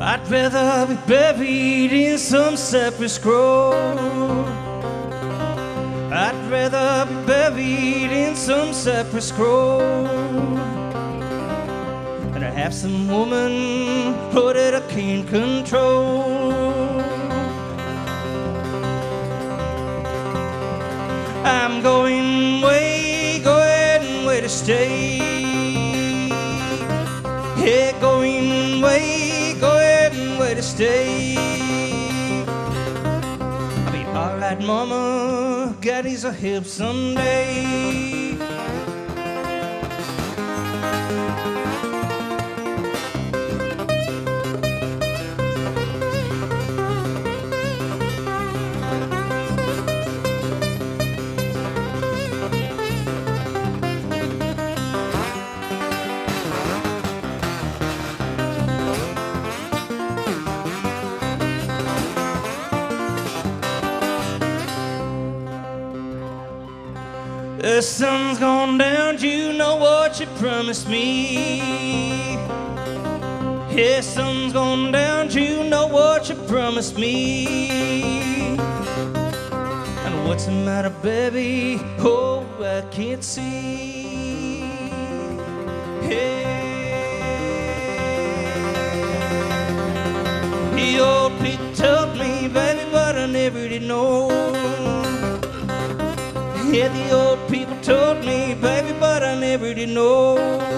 I'd rather be buried in some cypress grove. I'd rather be buried in some cypress grove than to have some woman that I can't control. I'm going way to stay. Yeah, going way to stay. I'll be alright, mama, God is a help someday. The sun's gone down, you know what you promised me. Yeah, sun's gone down, you know what you promised me. And what's the matter, baby? Oh, I can't see. Yeah. The old people told me, baby, but I never did know. Yeah, the old people told me, baby, but I never did know.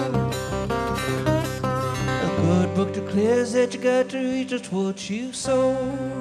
A good book declares that you got to reap just what you sow.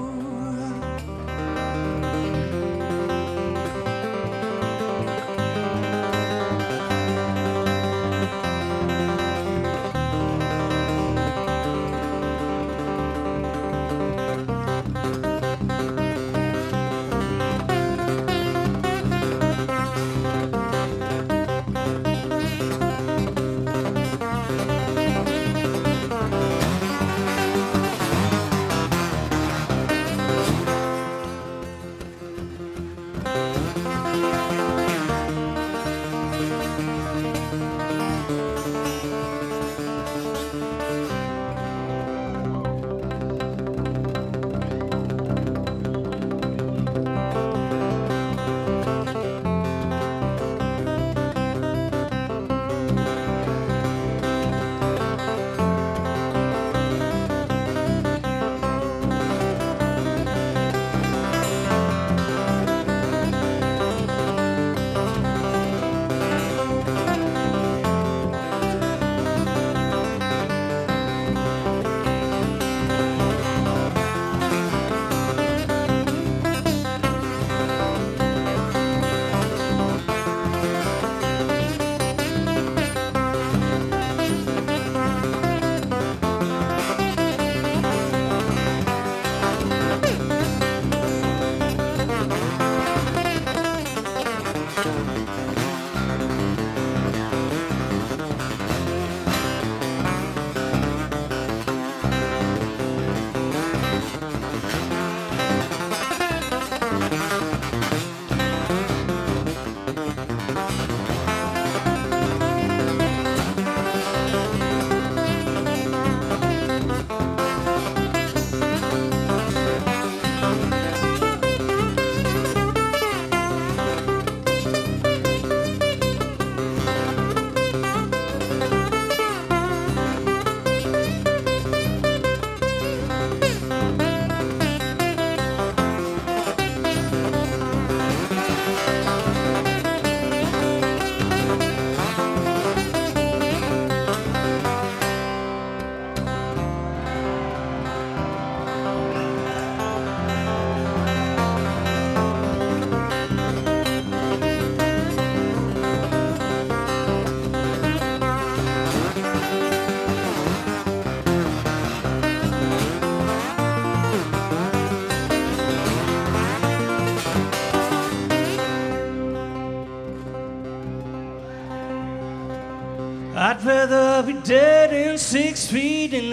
I'd rather be dead than 6 feet in the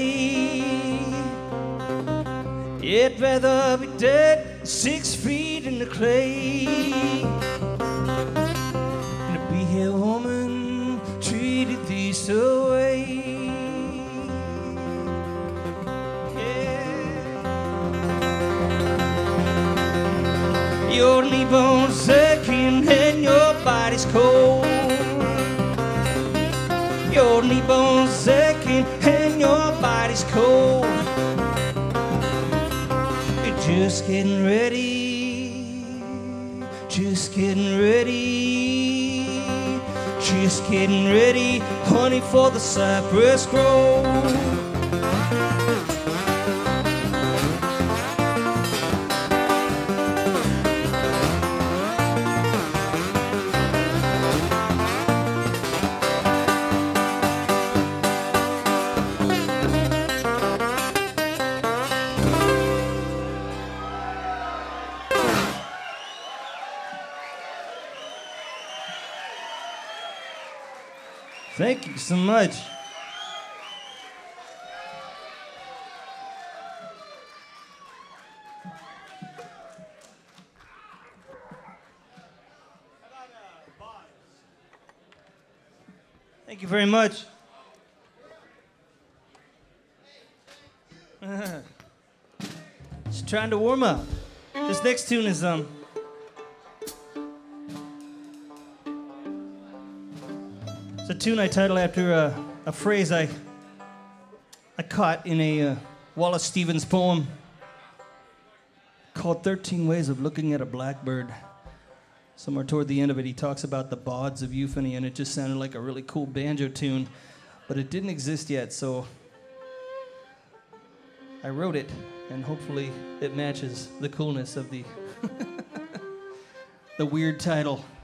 clay. Yeah, I'd rather be dead 6 feet in the clay than to be a woman treated this way. Your knee bones aching and your body's cold. Your knee bones aching and your body's cold. You're just getting ready, just getting ready, just getting ready, honey, for the cypress grove. Thank you so much. Thank you very much. Just trying to warm up. This next tune is it's a tune I titled after a phrase I caught in a Wallace Stevens poem called 13 Ways of Looking at a Blackbird. Somewhere toward the end of it, he talks about the bawds of euphony, and it just sounded like a really cool banjo tune, but it didn't exist yet, so I wrote it, and hopefully it matches the coolness of the, the weird title.